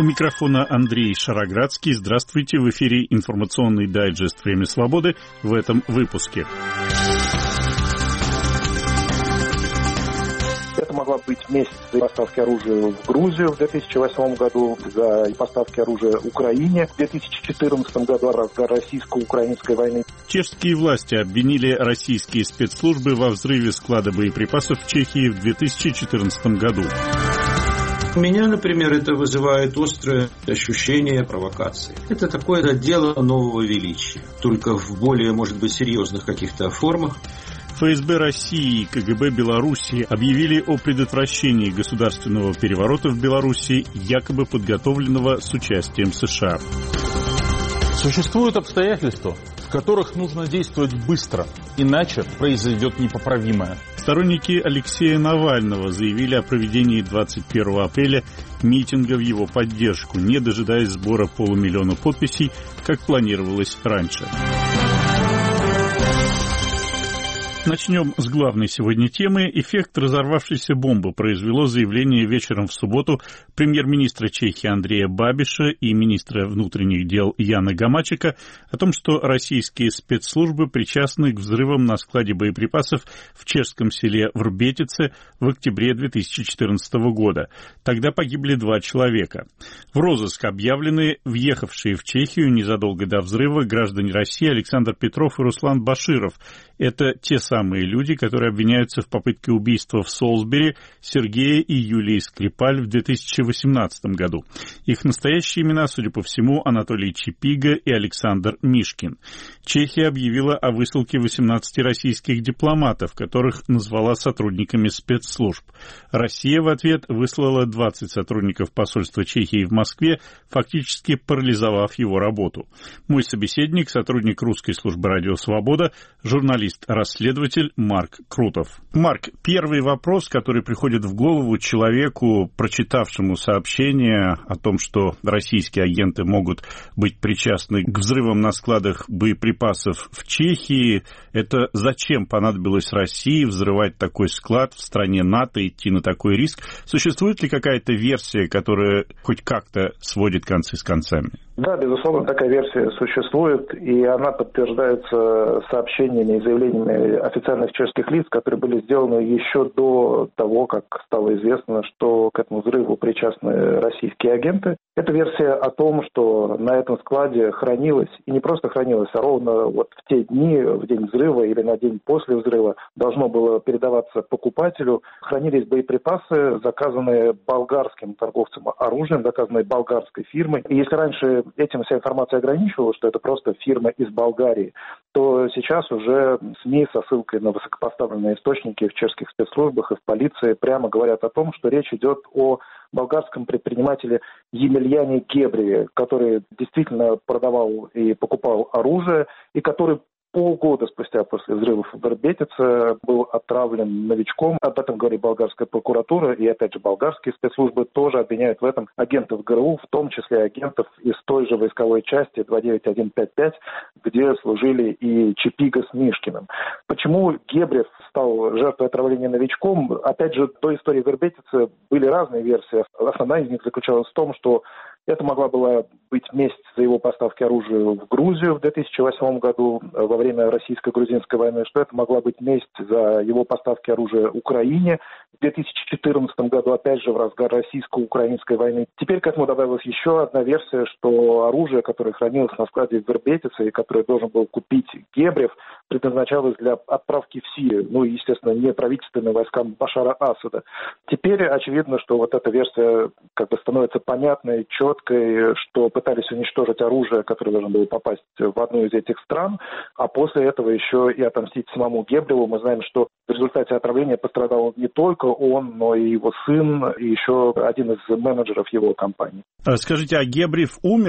У микрофона Андрей Шароградский. Здравствуйте, в эфире информационный дайджест «Время свободы» в этом выпуске. Могла быть месть за поставки оружия в Грузию в 2008 году, за поставки оружия Украине в 2014 году, разгар российско-украинской войны. Чешские власти обвинили российские спецслужбы во взрыве склада боеприпасов в Чехии в 2014 году. У меня, например, это вызывает острое ощущение провокации. Это такое дело нового величия, только в более, может быть, серьезных каких-то формах. ФСБ России и КГБ Белоруссии объявили о предотвращении государственного переворота в Беларуси, якобы подготовленного с участием США. Существуют обстоятельства, в которых нужно действовать быстро, иначе произойдет непоправимое. Сторонники Алексея Навального заявили о проведении 21 апреля митинга в его поддержку, не дожидаясь сбора 500 000 подписей, как планировалось раньше. Начнем с главной сегодня темы. Эффект разорвавшейся бомбы произвело заявление вечером в субботу премьер-министра Чехии Андрея Бабиша и министра внутренних дел Яна Гамачека о том, что российские спецслужбы причастны к взрывам на складе боеприпасов в чешском селе Врбетице в октябре 2014 года. Тогда погибли 2 человека. В розыск объявлены въехавшие в Чехию незадолго до взрыва граждане России Александр Петров и Руслан Баширов. Это те самые люди, которые обвиняются в попытке убийства в Солсбери Сергея и Юлии Скрипаль в 2018 году. Их настоящие имена, судя по всему, Анатолий Чипига и Александр Мишкин. Чехия объявила о высылке 18 российских дипломатов, которых назвала сотрудниками спецслужб. Россия в ответ выслала 20 сотрудников посольства Чехии в Москве, фактически парализовав его работу. Мой собеседник, сотрудник русской службы «Радио Свобода», журналист-расследователь Марк Крутов. Марк, первый вопрос, который приходит в голову человеку, прочитавшему сообщение о том, что российские агенты могут быть причастны к взрывам на складах боеприпасов в Чехии, это зачем понадобилось России взрывать такой склад в стране НАТО, идти на такой риск? Существует ли какая-то версия, которая хоть как-то сводит концы с концами? Да, безусловно, такая версия существует, и она подтверждается сообщениями и заявлениями официальных чешских лиц, которые были сделаны еще до того, как стало известно, что к этому взрыву причастны российские агенты. Это версия о том, что на этом складе хранилось, и не просто хранилось, а ровно вот в те дни, в день взрыва или на день после взрыва, должно было передаваться покупателю, хранились боеприпасы, заказанные болгарским торговцем оружием, заказанные болгарской фирмой. И если раньше этим вся информация ограничивалась, что это просто фирма из Болгарии, то сейчас уже СМИ со ссылкой на высокопоставленные источники в чешских спецслужбах и в полиции прямо говорят о том, что речь идет о болгарском предпринимателе Емельяне Гебреве, который действительно продавал и покупал оружие, и который полгода спустя после взрывов в Врбетице был отравлен новичком. Об этом говорит болгарская прокуратура, и опять же болгарские спецслужбы тоже обвиняют в этом агентов ГРУ, в том числе агентов из той же войсковой части 29155, где служили и Чипига с Мишкиным. Почему Гебрев стал жертвой отравления новичком? Опять же, до истории Врбетицы были разные версии. Основная из них заключалась в том, что это могла была быть месть за его поставки оружия в Грузию в 2008 году во время российско-грузинской войны, что это могла быть месть за его поставки оружия Украине в 2014 году, опять же, в разгар российско-украинской войны. Теперь к этому добавилась еще одна версия, что оружие, которое хранилось на складе в Врбетице и которое должен был купить Гебрев, предназначалось для отправки в Сирию, естественно, не правительственным войскам Башара Асада. Теперь очевидно, что вот эта версия становится понятной, четкой, что пытались уничтожить оружие, которое должно было попасть в одну из этих стран, а после этого еще и отомстить самому Гебреву. Мы знаем, что в результате отравления пострадал не только он, но и его сын, и еще один из менеджеров его компании. Скажите, а Гебрев умер?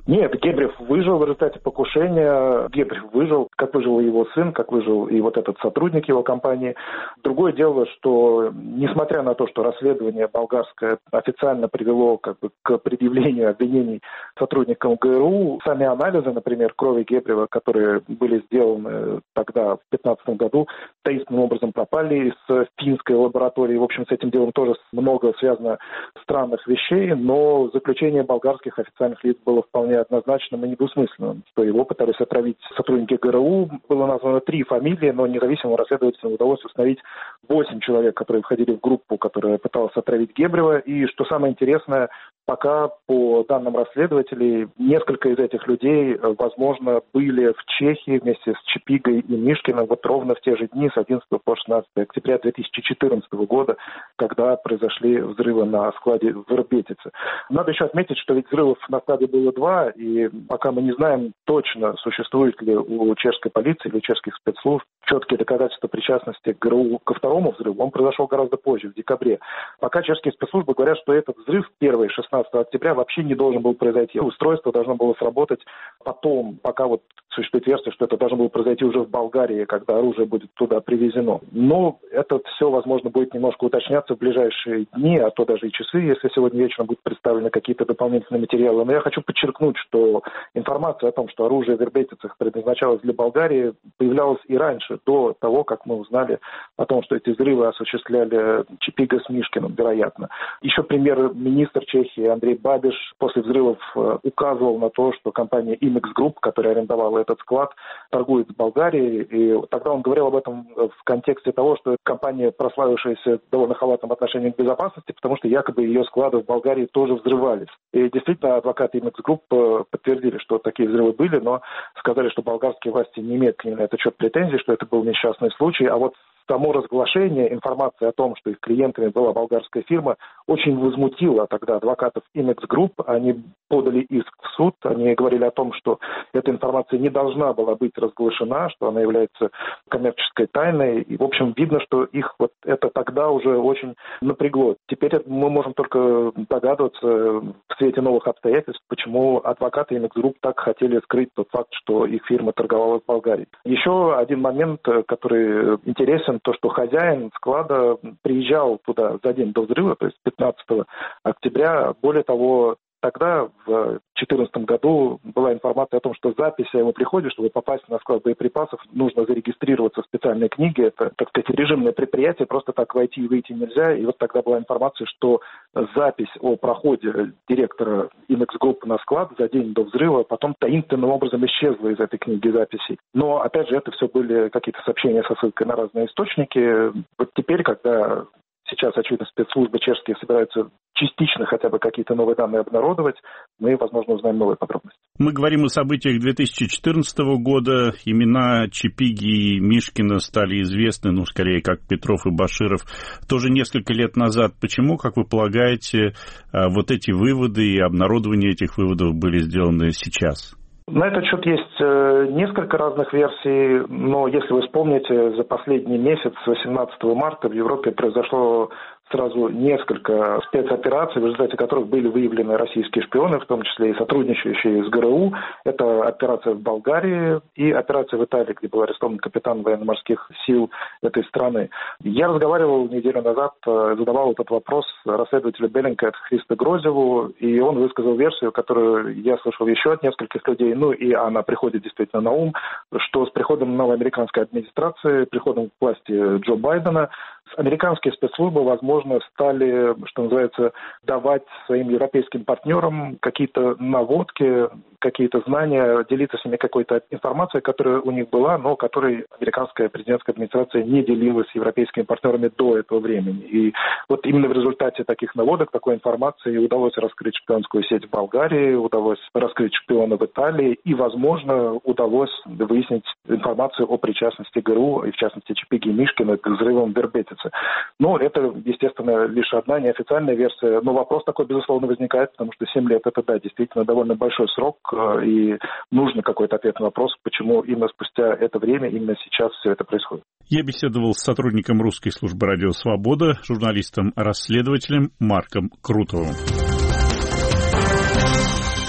Нет, Гебрев выжил в результате покушения. Гебрев выжил, как выжил его сын, как выжил и вот этот сотрудник его компании. Другое дело, что несмотря на то, что расследование болгарское официально привело к предъявлению обвинений сотрудникам ГРУ, сами анализы, например, крови Гебрева, которые были сделаны тогда, в 2015 году, таинственным образом пропали из финской лаборатории. В общем, с этим делом тоже много связано странных вещей, но заключение болгарских официальных лиц было вполне однозначным и недвусмысленным, что его пытались отравить сотрудники ГРУ. Было названо 3 фамилии, но независимым расследователям удалось установить 8 человек, которые входили в группу, которая пыталась отравить Гебрева. И, что самое интересное, пока, по данным расследователей, несколько из этих людей, возможно, были в Чехии вместе с Чипигой и Мишкиным вот ровно в те же дни, с 11 по 16 октября 2014 года, когда произошли взрывы на складе в Вербетице. Надо еще отметить, что ведь взрывов на складе было 2, и пока мы не знаем точно, существует ли у чешской полиции или у чешских спецслужб четкие доказательства причастности ГРУ ко второму взрыву. Он произошел гораздо позже, в декабре. Пока чешские спецслужбы говорят, что этот взрыв первый, 16 октября, вообще не должен был произойти. Устройство должно было сработать потом, пока вот существует версия, что это должно было произойти уже в Болгарии, когда оружие будет туда привезено. Но это все, возможно, будет немножко уточняться в ближайшие дни, а то даже и часы, если сегодня вечером будут представлены какие-то дополнительные материалы. Но я хочу подчеркнуть, что информация о том, что оружие в Вербетицах предназначалось для Болгарии, появлялась и раньше, до того, как мы узнали о том, что эти взрывы осуществляли Чипига с Мишкиным, вероятно. Еще премьер-министр Чехии Андрей Бабиш после взрывов указывал на то, что компания Imex Group, которая арендовала этот склад, торгует с Болгарией. И тогда он говорил об этом в контексте того, что компания, прославившаяся довольно халатным отношением к безопасности, потому что якобы ее склады в Болгарии тоже взрывались. И действительно, адвокаты Imex Group подтвердили, что такие взрывы были, но сказали, что болгарские власти не имеют к ним на этот счет претензий, что это был несчастный случай. А вот само разглашение информации о том, что их клиентами была болгарская фирма, очень возмутило тогда адвокатов Imex Group. Они подали иск в суд, они говорили о том, что эта информация не должна была быть разглашена, что она является коммерческой тайной. И, в общем, видно, что их вот это тогда уже очень напрягло. Теперь мы можем только догадываться в свете новых обстоятельств, почему адвокаты Imex Group так хотели скрыть тот факт, что их фирма торговала в Болгарии. Еще один момент, который интересен, то, что хозяин склада приезжал туда за день до взрыва, то есть 15 октября. Более того, тогда, в 2014 году, была информация о том, что запись о его приходе, чтобы попасть на склад боеприпасов, нужно зарегистрироваться в специальной книге. Это, так сказать, режимное предприятие, просто так войти и выйти нельзя. И вот тогда была информация, что запись о проходе директора Imex Group на склад за день до взрыва потом таинственным образом исчезла из этой книги записей. Но, опять же, это все были какие-то сообщения со ссылкой на разные источники. Вот теперь, когда сейчас, очевидно, спецслужбы чешские собираются частично хотя бы какие-то новые данные обнародовать, мы, возможно, узнаем новые подробности. Мы говорим о событиях 2014 года. Имена Чипиги и Мишкина стали известны, скорее, как Петров и Баширов, тоже несколько лет назад. Почему, как вы полагаете, вот эти выводы и обнародование этих выводов были сделаны сейчас? На этот счет есть несколько разных версий, но если вы вспомните, за последний месяц, с 18 марта в Европе произошло сразу несколько спецопераций, в результате которых были выявлены российские шпионы, в том числе и сотрудничающие с ГРУ. Это операция в Болгарии и операция в Италии, где был арестован капитан военно-морских сил этой страны. Я разговаривал неделю назад, задавал этот вопрос расследователю Беллинкет Христо Грозеву, и он высказал версию, которую я слышал еще от нескольких людей, и она приходит действительно на ум, что с приходом новой американской администрации, приходом к власти Джо Байдена, американские спецслужбы, возможно, стали, что называется, давать своим европейским партнерам какие-то наводки, какие-то знания, делиться с ними какой-то информацией, которая у них была, но которой американская президентская администрация не делилась с европейскими партнерами до этого времени. И вот именно в результате таких наводок, такой информации удалось раскрыть шпионскую сеть в Болгарии, удалось раскрыть шпиона в Италии и, возможно, удалось выяснить информацию о причастности ГРУ, и в частности Чипиги и Мишкина, к взрывам в Вербетице. Но это, естественно, лишь одна неофициальная версия. Но вопрос такой, безусловно, возникает, потому что 7 лет – это, да, действительно довольно большой срок, и нужно какой-то ответ на вопрос, почему именно спустя это время, именно сейчас все это происходит. Я беседовал с сотрудником русской службы «Радио Свобода», журналистом-расследователем Марком Крутовым.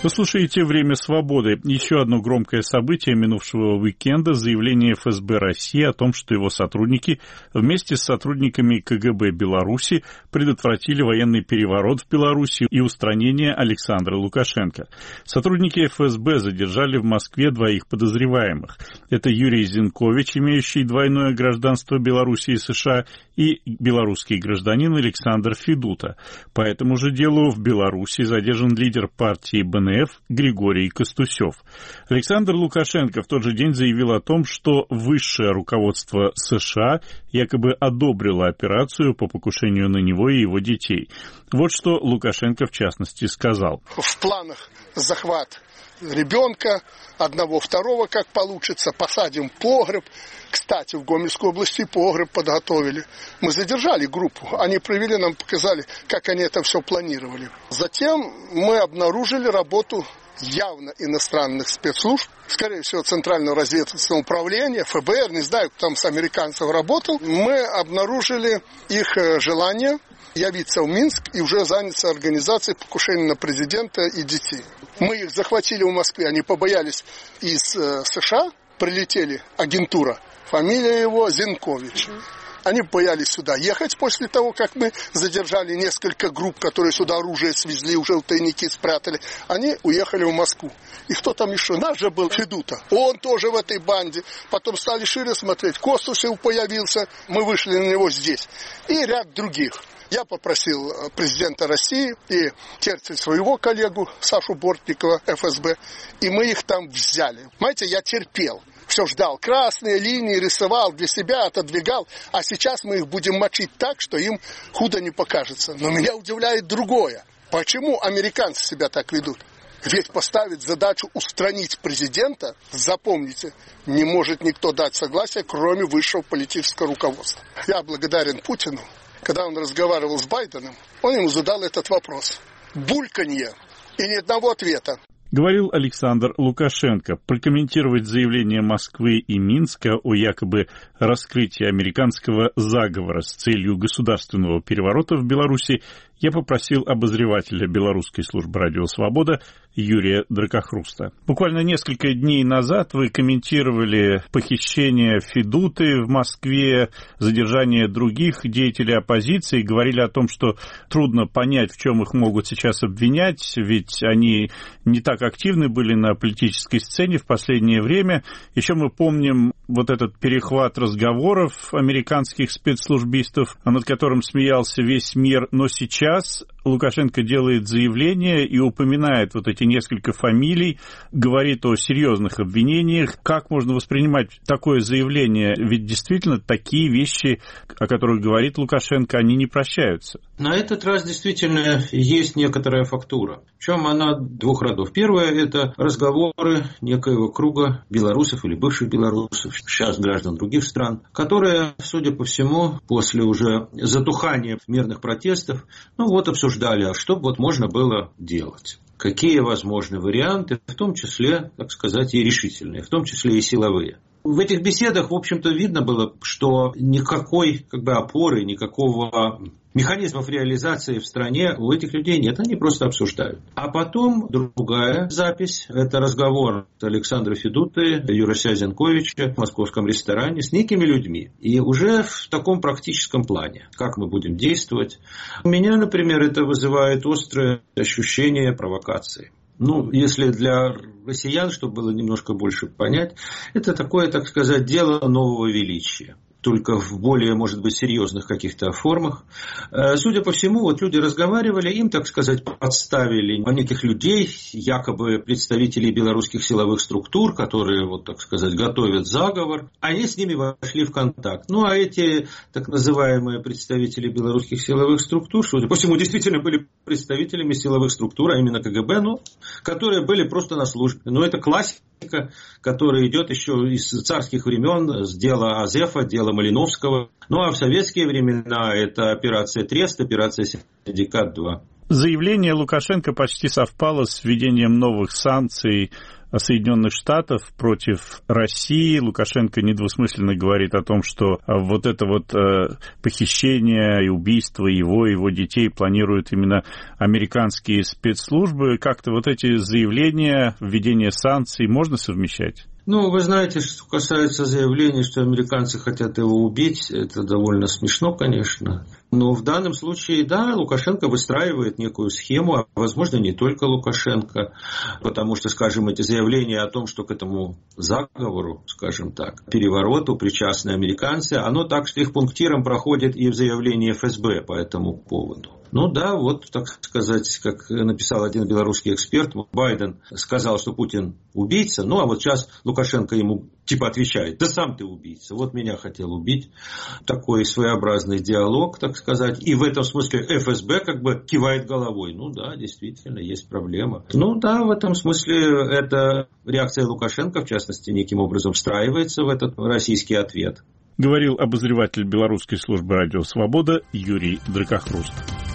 Вы слушаете «Время свободы». Еще одно громкое событие минувшего уикенда – заявление ФСБ России о том, что его сотрудники вместе с сотрудниками КГБ Беларуси предотвратили военный переворот в Беларуси и устранение Александра Лукашенко. Сотрудники ФСБ задержали в Москве двоих подозреваемых. Это Юрий Зинкович, имеющий двойное гражданство Беларуси и США, и белорусский гражданин Александр Федута. По этому же делу в Беларуси задержан лидер партии БНФ Григорий Костусев. Александр Лукашенко в тот же день заявил о том, что высшее руководство США якобы одобрило операцию по покушению на него и его детей. Вот что Лукашенко в частности сказал. В планах захват ребенка, одного, второго, как получится, посадим в погреб. Кстати, в Гомельской области погреб подготовили. Мы задержали группу, они провели, нам показали, как они это все планировали. Затем мы обнаружили работу явно иностранных спецслужб, скорее всего, Центрального разведывательного управления, ФБР, не знаю, кто там с американцев работал. Мы обнаружили их желание явиться в Минск и уже заняться организацией покушения на президента и детей. Мы их захватили в Москве, они побоялись из США, прилетели агентура, фамилия его Зинкович. Они боялись сюда ехать после того, как мы задержали несколько групп, которые сюда оружие свезли, уже в тайники спрятали. Они уехали в Москву. И кто там еще? Наш же был Федута. Он тоже в этой банде. Потом стали шире смотреть. Костусев появился. Мы вышли на него здесь. И ряд других. Я попросил президента России и Терцель своего коллегу Сашу Бортникова, ФСБ, и мы их там взяли. Понимаете, я терпел. Все ждал. Красные линии рисовал для себя, отодвигал. А сейчас мы их будем мочить так, что им худо не покажется. Но меня удивляет другое. Почему американцы себя так ведут? Ведь поставить задачу устранить президента, запомните, не может никто дать согласие, кроме высшего политического руководства. Я благодарен Путину. Когда он разговаривал с Байденом, он ему задал этот вопрос. Бульканье и ни одного ответа. Говорил Александр Лукашенко. Прокомментировать заявление Москвы и Минска о якобы раскрытии американского заговора с целью государственного переворота в Беларуси я попросил обозревателя Белорусской службы «Радио Свобода» Юрия Дракохруста. Буквально несколько дней назад вы комментировали похищение Федуты в Москве, задержание других деятелей оппозиции, говорили о том, что трудно понять, в чем их могут сейчас обвинять, ведь они не так активны были на политической сцене в последнее время. Еще мы помним вот этот перехват разговоров американских спецслужбистов, над которым смеялся весь мир, но сейчас Лукашенко делает заявление и упоминает вот эти несколько фамилий, говорит о серьезных обвинениях. Как можно воспринимать такое заявление? Ведь действительно такие вещи, о которых говорит Лукашенко, они не прощаются. На этот раз действительно есть некоторая фактура. Причем она двух родов. Первое – это разговоры некоего круга белорусов или бывших белорусов, сейчас граждан других стран, которые, судя по всему, после уже затухания мирных протестов, обсуждали, а что вот можно было делать. Какие возможны варианты, в том числе, так сказать, и решительные, в том числе и силовые. В этих беседах, в общем-то, видно было, что никакой опоры, никакого механизмов реализации в стране у этих людей нет, они просто обсуждают. А потом другая запись, это разговор Александра Федуты, Юрия Зинковича в московском ресторане с некими людьми. И уже в таком практическом плане, как мы будем действовать. У меня, например, это вызывает острое ощущение провокации. Если для россиян, чтобы было немножко больше понять, это такое, так сказать, дело нового величия. Только в более, может быть, серьезных каких-то формах. Судя по всему, люди разговаривали, им, так сказать, подставили неких людей, якобы представителей белорусских силовых структур, которые, так сказать, готовят заговор. Они с ними вошли в контакт. А эти так называемые представители белорусских силовых структур, судя по всему, действительно были представителями силовых структур, а именно КГБ, которые были просто на службе. Это классика, которая идет еще из царских времен, с дела Азефа, дела Малиновского. А в советские времена это операция Трест, операция Синдикат-2. Заявление Лукашенко почти совпало с введением новых санкций Соединенных Штатов против России. Лукашенко недвусмысленно говорит о том, что вот это вот похищение и убийство его детей планируют именно американские спецслужбы. Как-то вот эти заявления, введение санкций можно совмещать? Ну, вы знаете, что касается заявления, что американцы хотят его убить, это довольно смешно, конечно. Но в данном случае, да, Лукашенко выстраивает некую схему, а возможно, не только Лукашенко, потому что, скажем, эти заявления о том, что к этому заговору, скажем так, перевороту причастны американцы, оно так штрих-пунктиром проходит и в заявлении ФСБ по этому поводу. Ну да, вот, так сказать, как написал один белорусский эксперт, Байден сказал, что Путин убийца, ну а вот сейчас Лукашенко ему типа отвечает: да сам ты убийца, вот меня хотел убить. Такой своеобразный диалог, так сказать. И в этом смысле ФСБ как бы кивает головой. Ну да, действительно, есть проблема. Ну да, в этом смысле эта реакция Лукашенко, в частности, неким образом встраивается в этот российский ответ. Говорил обозреватель белорусской службы «Радио Свобода» Юрий Дракохруст.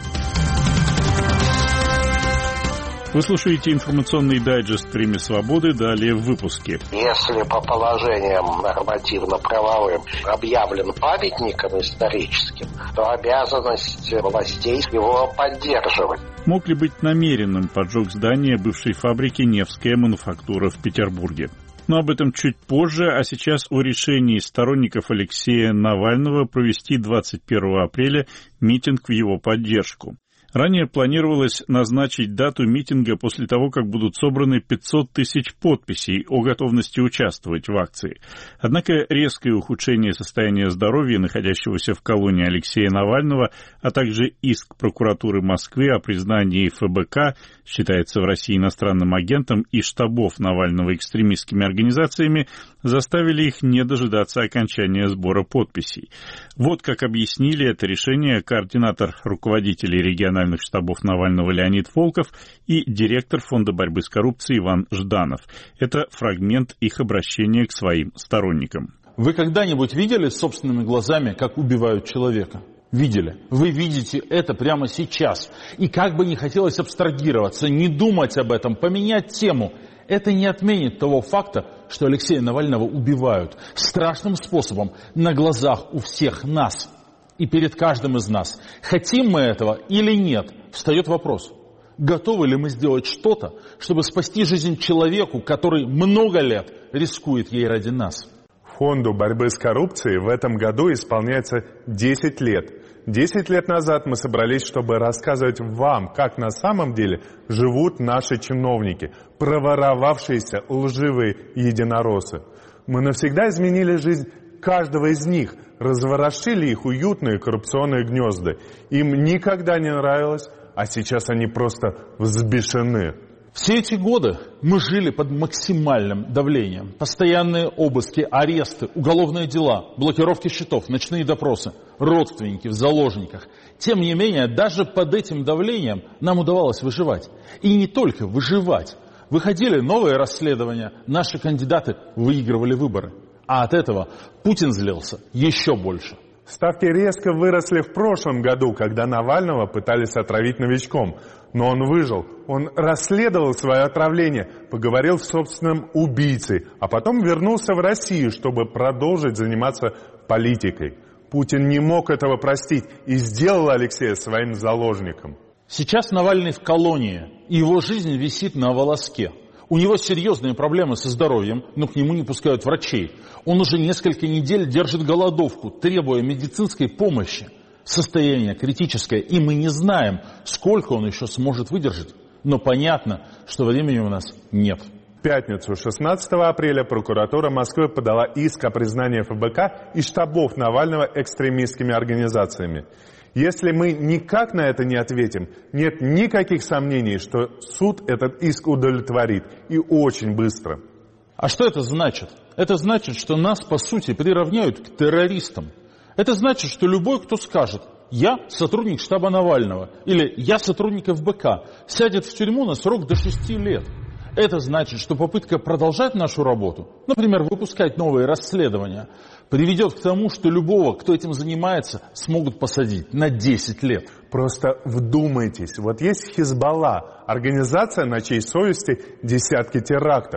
Вы слушаете информационный дайджест «Время свободы». Далее в выпуске. Если по положениям нормативно-правовым объявлен памятником историческим, то обязанность властей его поддерживать. Мог ли быть намеренным поджог здания бывшей фабрики «Невская мануфактура» в Петербурге? Но об этом чуть позже, а сейчас о решении сторонников Алексея Навального провести 21 апреля митинг в его поддержку. Ранее планировалось назначить дату митинга после того, как будут собраны 500 тысяч подписей о готовности участвовать в акции. Однако резкое ухудшение состояния здоровья находящегося в колонии Алексея Навального, а также иск прокуратуры Москвы о признании ФБК, считается в России иностранным агентом, и штабов Навального экстремистскими организациями, заставили их не дожидаться окончания сбора подписей. Вот как объяснили это решение координатор руководителей региональных штабов Навального Леонид Волков и директор Фонда борьбы с коррупцией Иван Жданов. Это фрагмент их обращения к своим сторонникам. Вы когда-нибудь видели собственными глазами, как убивают человека? Видели. Вы видите это прямо сейчас. И как бы не хотелось абстрагироваться, не думать об этом, поменять тему, это не отменит того факта, что Алексея Навального убивают страшным способом на глазах у всех нас и перед каждым из нас. Хотим мы этого или нет, встает вопрос. Готовы ли мы сделать что-то, чтобы спасти жизнь человеку, который много лет рискует ей ради нас? Фонду борьбы с коррупцией в этом году исполняется 10 лет. 10 лет назад мы собрались, чтобы рассказывать вам, как на самом деле живут наши чиновники, проворовавшиеся лживые единороссы. Мы навсегда изменили жизнь каждого из них, разворошили их уютные коррупционные гнезда. Им никогда не нравилось, а сейчас они просто взбешены. Все эти годы мы жили под максимальным давлением. Постоянные обыски, аресты, уголовные дела, блокировки счетов, ночные допросы, родственники в заложниках. Тем не менее, даже под этим давлением нам удавалось выживать. И не только выживать. Выходили новые расследования, наши кандидаты выигрывали выборы. А от этого Путин злился еще больше. Ставки резко выросли в прошлом году, когда Навального пытались отравить новичком. Но он выжил. Он расследовал свое отравление, поговорил с собственным убийцей, а потом вернулся в Россию, чтобы продолжить заниматься политикой. Путин не мог этого простить и сделал Алексея своим заложником. Сейчас Навальный в колонии, и его жизнь висит на волоске. У него серьезные проблемы со здоровьем, но к нему не пускают врачей. Он уже несколько недель держит голодовку, требуя медицинской помощи. Состояние критическое, и мы не знаем, сколько он еще сможет выдержать. Но понятно, что времени у нас нет. В пятницу, 16 апреля, прокуратура Москвы подала иск о признании ФБК и штабов Навального экстремистскими организациями. Если мы никак на это не ответим, нет никаких сомнений, что суд этот иск удовлетворит, и очень быстро. А что это значит? Это значит, что нас, по сути, приравняют к террористам. Это значит, что любой, кто скажет: «Я сотрудник штаба Навального» или «Я сотрудник ФБК», сядет в тюрьму на срок до 6 лет. Это значит, что попытка продолжать нашу работу, например, выпускать новые расследования, приведет к тому, что любого, кто этим занимается, смогут посадить на 10 лет. Просто вдумайтесь. Вот есть Хизбалла, организация, на чьей совести десятки терактов.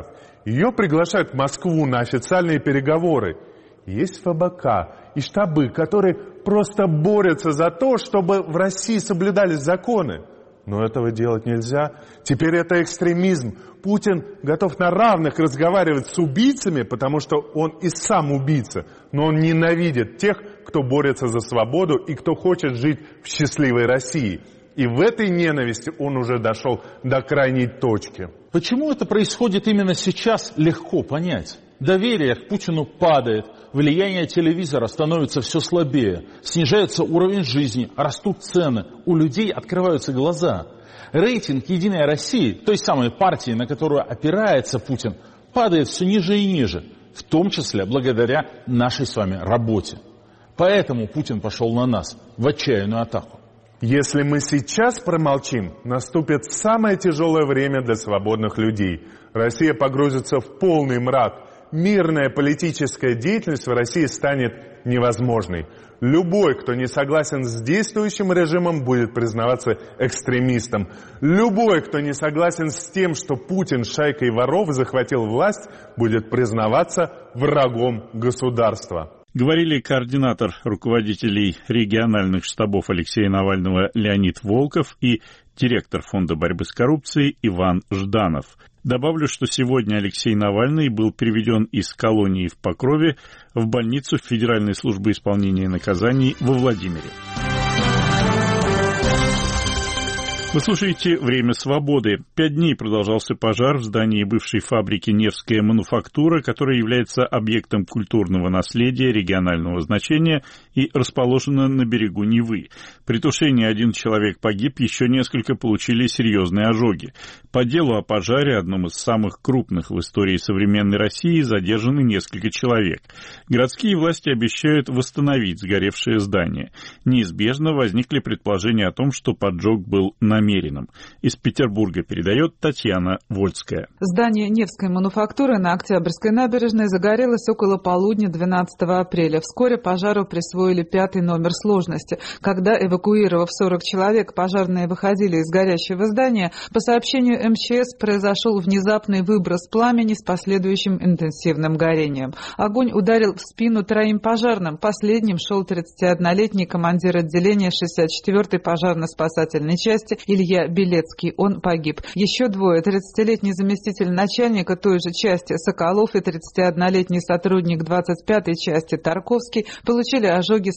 Ее приглашают в Москву на официальные переговоры. Есть ФБК и штабы, которые просто борются за то, чтобы в России соблюдались законы. Но этого делать нельзя. Теперь это экстремизм. Путин готов на равных разговаривать с убийцами, потому что он и сам убийца. Но он ненавидит тех, кто борется за свободу и кто хочет жить в счастливой России. И в этой ненависти он уже дошел до крайней точки. Почему это происходит именно сейчас, легко понять. Доверие к Путину падает, влияние телевизора становится все слабее, снижается уровень жизни, растут цены, у людей открываются глаза. Рейтинг «Единой России», той самой партии, на которую опирается Путин, падает все ниже и ниже, в том числе благодаря нашей с вами работе. Поэтому Путин пошел на нас в отчаянную атаку. Если мы сейчас промолчим, наступит самое тяжелое время для свободных людей. Россия погрузится в полный мрак. Мирная политическая деятельность в России станет невозможной. Любой, кто не согласен с действующим режимом, будет признаваться экстремистом. Любой, кто не согласен с тем, что Путин шайкой воров захватил власть, будет признаваться врагом государства. Говорили координатор руководителей региональных штабов Алексея Навального Леонид Волков и директор Фонда борьбы с коррупцией Иван Жданов. Добавлю, что сегодня Алексей Навальный был переведен из колонии в Покрове в больницу Федеральной службы исполнения наказаний во Владимире. Вы слушаете «Время свободы». 5 дней продолжался пожар в здании бывшей фабрики «Невская мануфактура», которая является объектом культурного наследия регионального значения и расположена на берегу Невы. При тушении 1 человек погиб, еще несколько получили серьезные ожоги. По делу о пожаре, одном из самых крупных в истории современной России, задержаны несколько человек. Городские власти обещают восстановить сгоревшее здание. Неизбежно возникли предположения о том, что поджог был намеренным. Из Петербурга передает Татьяна Вольская. Здание Невской мануфактуры на Октябрьской набережной загорелось около полудня 12 апреля. Вскоре пожару присвоили 5-й номер сложности. Когда, эвакуировав 40 человек, пожарные выходили из горящего здания, по сообщению МЧС произошел внезапный выброс пламени с последующим интенсивным горением. Огонь ударил в спину 3 пожарным. Последним шел 31-летний командир отделения 64-й пожарно-спасательной части Илья Белецкий. Он погиб. Еще 2: 30-летний заместитель начальника той же части Соколов и 31-летний сотрудник 25-й части Тарковский получили ожоги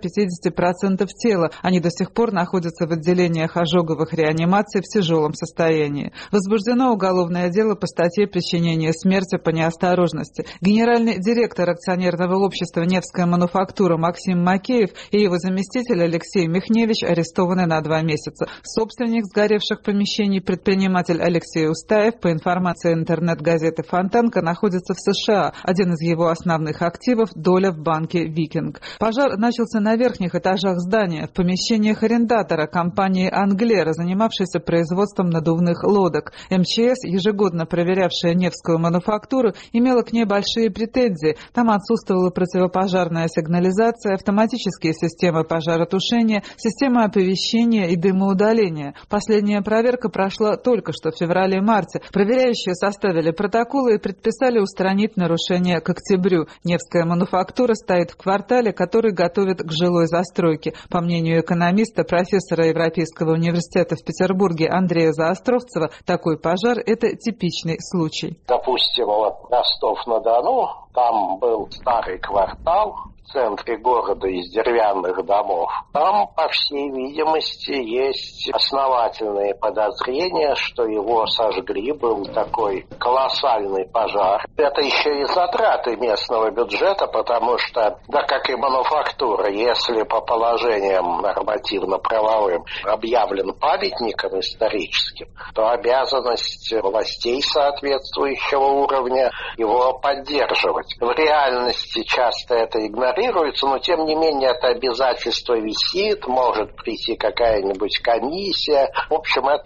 40-50% тела. Они до сих пор находятся в отделениях ожоговых реанимаций в тяжелом состоянии. Возбуждено уголовное дело по статье «Причинение смерти по неосторожности». Генеральный директор акционерного общества «Невская мануфактура» Максим Макеев и его заместитель Алексей Михневич арестованы на 2 месяца. Собственник сгоревших помещений, предприниматель Алексей Устаев, по информации интернет-газеты «Фонтанка», находится в США. Один из его основных активов – доля в банке «Викинг». Пожар начался на верхних этажах здания, в помещениях арендатора компании «Англера», занимавшейся производством надувных лодок. МЧС, ежегодно проверявшая Невскую мануфактуру, имела к ней большие претензии. Там отсутствовала противопожарная сигнализация, автоматические системы пожаротушения, система оповещения и дымоудаления. Последняя проверка прошла только что в феврале-марте. Проверяющие составили протоколы и предписали устранить нарушения к октябрю. Невская мануфактура стоит в квартале, который готовят к жилой застройке. По мнению экономиста, профессора Европейского университета в Петербурге Андрея Заостровцева, такой пожар – это типичный случай. Допустим, вот Ростов-на-Дону, там был старый квартал в центре города из деревянных домов. Там, по всей видимости, есть основательные подозрения, что его сожгли. Был такой колоссальный пожар. Это еще и затраты местного бюджета, потому что, да, как и мануфактура, если по положениям нормативно-правовым объявлен памятником историческим, то обязанность властей соответствующего уровня его поддерживать. В реальности часто это игнорируется, но тем не менее это обязательство висит, может прийти какая-нибудь комиссия. В общем, это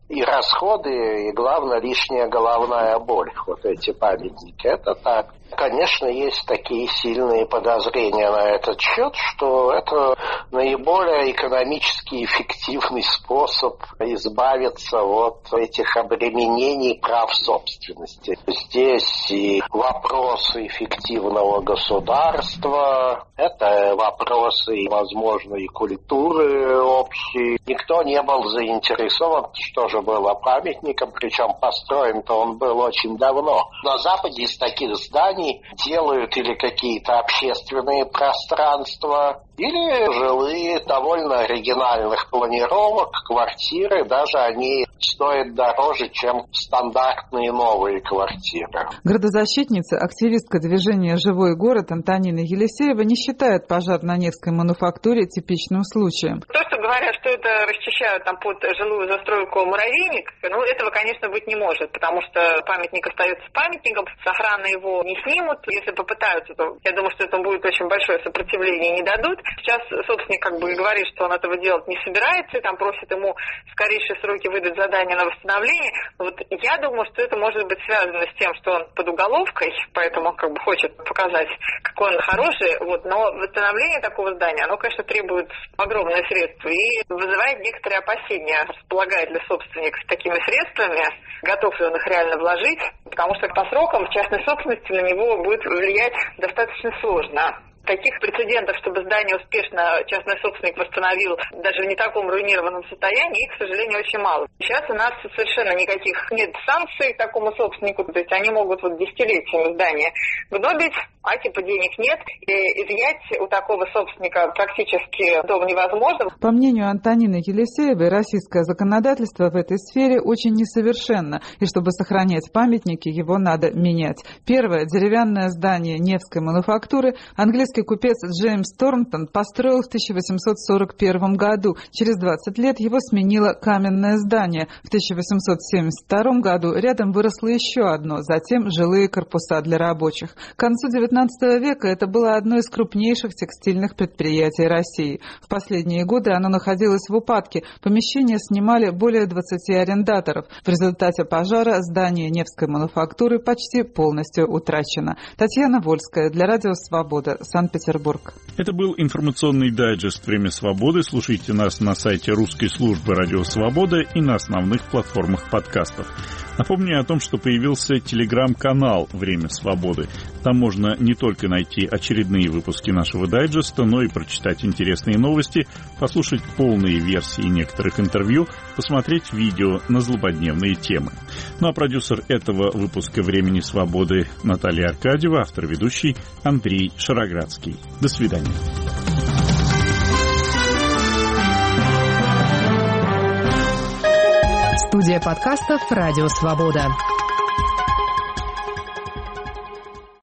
и расходы, и, главное, лишняя головная боль. Вот эти памятники. Это так. Конечно, есть такие сильные подозрения на этот счет, что это наиболее экономически эффективный способ избавиться от этих обременений прав собственности. Здесь и вопросы эффективного государства, это вопросы, возможно, и культуры общей. Никто не был заинтересован, что же было памятником, причем построен-то он был очень давно. На Западе из таких зданий делают или какие-то общественные пространства, или жилые, довольно оригинальных планировок, квартиры, даже они стоят дороже, чем стандартные новые квартиры. Градозащитница, активистка движения «Живой город» Антонина Елисеева не считает пожар на Невской мануфактуре типичным случаем. То, что говорят, что это расчищают там под жилую застройку муравейник, этого, конечно, быть не может, потому что памятник остается памятником, с охраны его не снимут. Если попытаются, то я думаю, что это будет очень большое сопротивление, не дадут. Сейчас собственник говорит, что он этого делать не собирается, и там просит ему в скорейшие сроки выдать задание на восстановление. Вот я думаю, что это может быть связано с тем, что он под уголовкой, поэтому хочет показать, какой он хороший. Но восстановление такого здания, оно, конечно, требует огромных средств и вызывает некоторые опасения. Располагает ли собственник с такими средствами, готов ли он их реально вложить, потому что по срокам в частной собственности на него будет влиять достаточно сложно. Таких прецедентов, чтобы здание успешно частный собственник восстановил даже в не таком руинированном состоянии, их, к сожалению, очень мало. Сейчас у нас совершенно никаких нет санкций к такому собственнику, то есть они могут десятилетиями здание гнобить, а денег нет, и изъять у такого собственника практически дом невозможно. По мнению Антонины Елисеевой, российское законодательство в этой сфере очень несовершенно, и чтобы сохранять памятники, его надо менять. Первое, деревянное здание Невской мануфактуры английский купец Джеймс Торнтон построил в 1841 году. Через 20 лет его сменило каменное здание. В 1872 году рядом выросло еще одно, затем жилые корпуса для рабочих. К концу XIX века это было одно из крупнейших текстильных предприятий России. В последние годы оно находилось в упадке. Помещения снимали более 20 арендаторов. В результате пожара здание Невской мануфактуры почти полностью утрачено. Татьяна Вольская для Радио Свобода, Санкт-Петербург. Это был информационный дайджест «Время свободы». Слушайте нас на сайте русской службы «Радио Свобода» и на основных платформах подкастов. Напомню о том, что появился телеграм-канал «Время свободы». Там можно не только найти очередные выпуски нашего дайджеста, но и прочитать интересные новости, послушать полные версии некоторых интервью, посмотреть видео на злободневные темы. Ну а продюсер этого выпуска «Времени свободы» Наталья Аркадьева, автор-ведущий Андрей Шароградский. До свидания. Студия подкастов «Радио Свобода».